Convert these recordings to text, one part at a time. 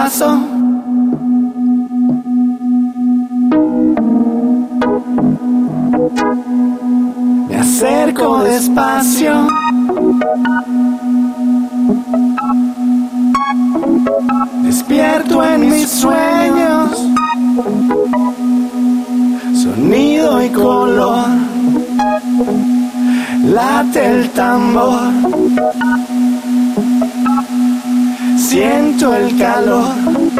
paso. Me acerco despacio. Despierto en mis sueños. Sonido y color. Late el tambor. Siento el calor.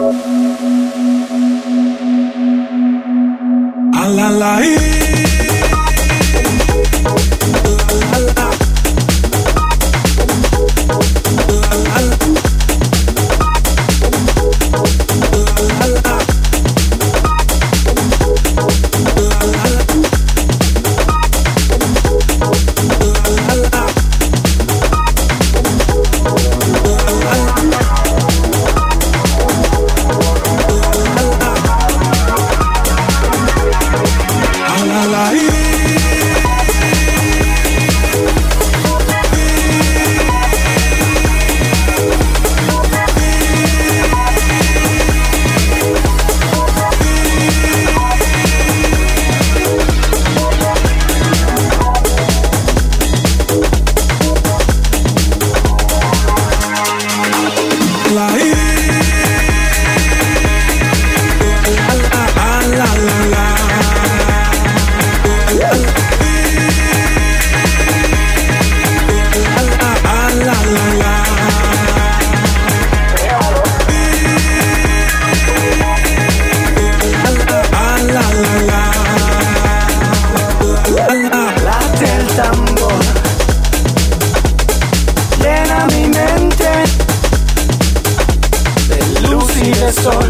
Sol,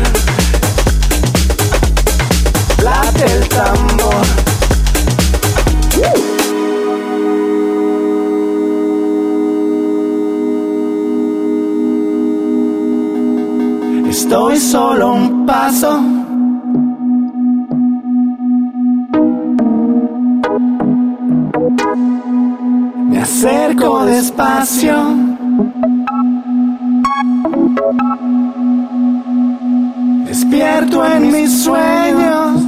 late el tambor. Estoy solo un paso. Me acerco despacio. Despierto en mis sueños.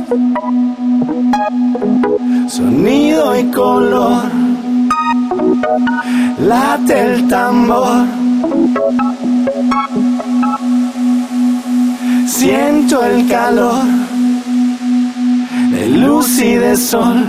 Sonido y color. Late el tambor. Siento el calor de luz y de sol.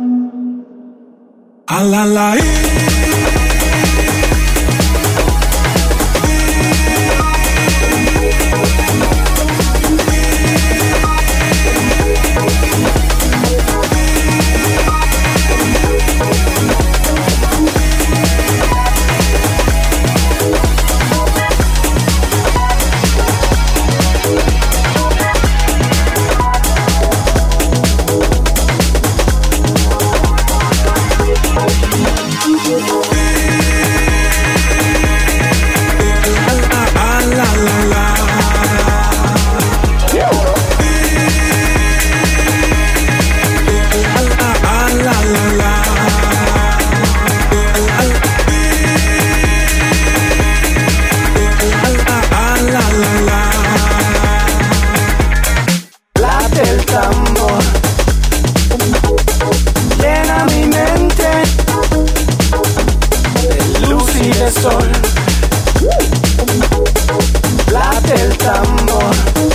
Sol, late el tambor.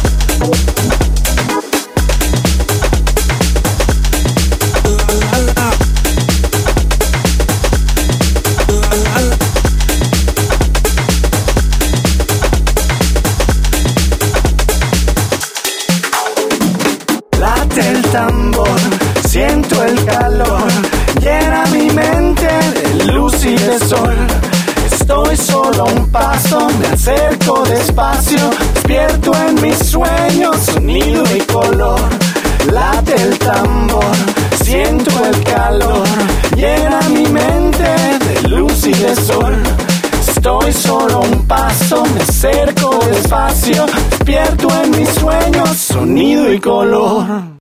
Late el tambor, siento el calor, llena mi mente de luz y de sol. Estoy solo a un paso, me acerco despacio, despierto en mis sueños, sonido y color. Late el tambor, siento el calor, llena mi mente de luz y de sol. Estoy solo a un paso, me acerco despacio, despierto en mis sueños, sonido y color.